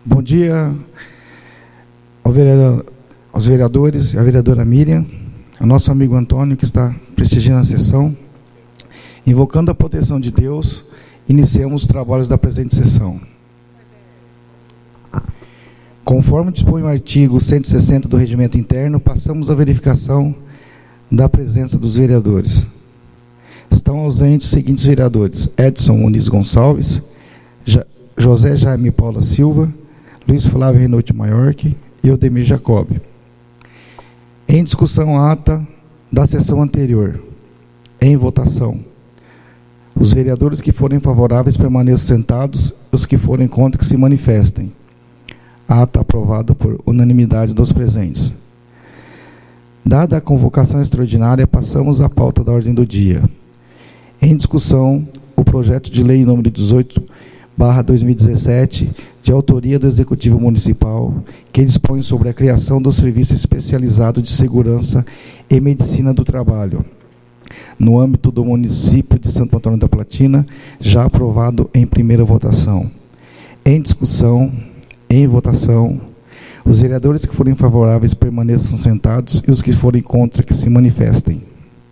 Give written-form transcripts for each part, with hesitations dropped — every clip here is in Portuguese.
Bom dia aos vereadores, a vereadora Miriam, ao nosso amigo Antônio, que está prestigiando a sessão. Invocando a proteção de Deus, iniciamos os trabalhos da presente sessão. Conforme dispõe o artigo 160 do Regimento Interno, passamos à verificação da presença dos vereadores. Estão ausentes os seguintes vereadores: Edson Muniz Gonçalves, José Jaime Paula Silva, Luiz Flávio Renote Maiorque e Odemir Jacob. Em discussão a ata da sessão anterior. Em votação. Os vereadores que forem favoráveis permaneçam sentados, os que forem contra que se manifestem. Ata aprovada por unanimidade dos presentes. Dada a convocação extraordinária, passamos à pauta da ordem do dia. Em discussão, o projeto de lei número 18/2017, de autoria do Executivo Municipal, que dispõe sobre a criação do Serviço Especializado de Segurança e Medicina do Trabalho, no âmbito do município de Santo Antônio da Platina, já aprovado em primeira votação. Em discussão, em votação, os vereadores que forem favoráveis permaneçam sentados e os que forem contra que se manifestem.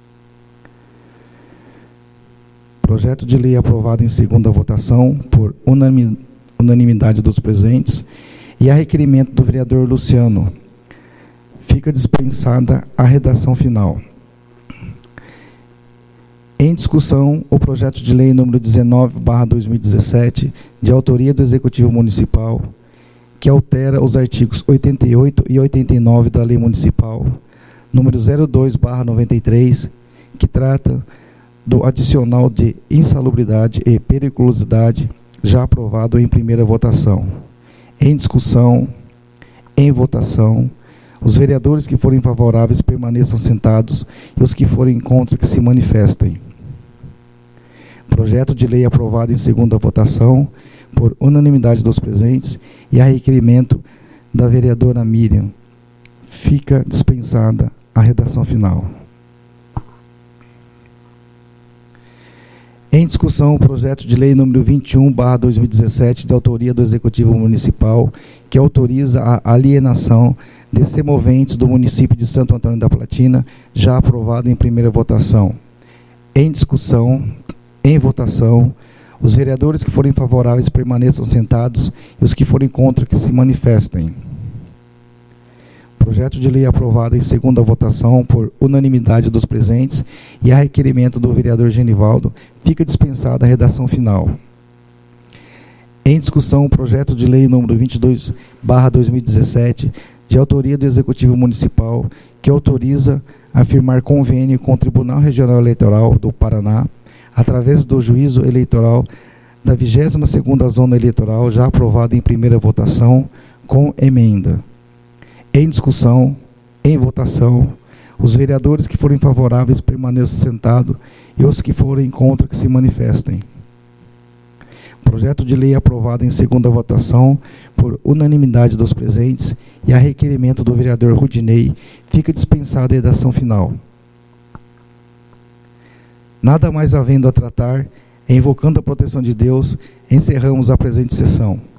Projeto de lei aprovado em segunda votação por unanimidade dos presentes e a requerimento do vereador Luciano. Fica dispensada a redação final. Em discussão, o projeto de lei número 19/2017, de autoria do Executivo Municipal, que altera os artigos 88 e 89 da Lei Municipal, número 02/93, que trata do adicional de insalubridade e periculosidade, já aprovado em primeira votação. Em discussão, em votação, os vereadores que forem favoráveis permaneçam sentados e os que forem contra que se manifestem. Projeto de lei aprovado em segunda votação por unanimidade dos presentes e a requerimento da vereadora Miriam. Fica dispensada a redação final. Em discussão, o projeto de lei número 21/2017, de autoria do Executivo Municipal, que autoriza a alienação de semoventes do município de Santo Antônio da Platina, já aprovado em primeira votação. Em discussão, em votação, os vereadores que forem favoráveis permaneçam sentados e os que forem contra que se manifestem. Projeto de lei aprovado em segunda votação por unanimidade dos presentes e a requerimento do vereador Genivaldo, fica dispensada a redação final. Em discussão, o projeto de lei número 22/2017, de autoria do Executivo Municipal, que autoriza a firmar convênio com o Tribunal Regional Eleitoral do Paraná, através do juízo eleitoral da 22ª Zona Eleitoral, já aprovado em primeira votação, com emenda. Em discussão, em votação, os vereadores que forem favoráveis permaneçam sentados e os que forem contra que se manifestem. Projeto de lei aprovado em segunda votação por unanimidade dos presentes e a requerimento do vereador Rudinei, fica dispensada a redação final. Nada mais havendo a tratar, invocando a proteção de Deus, encerramos a presente sessão.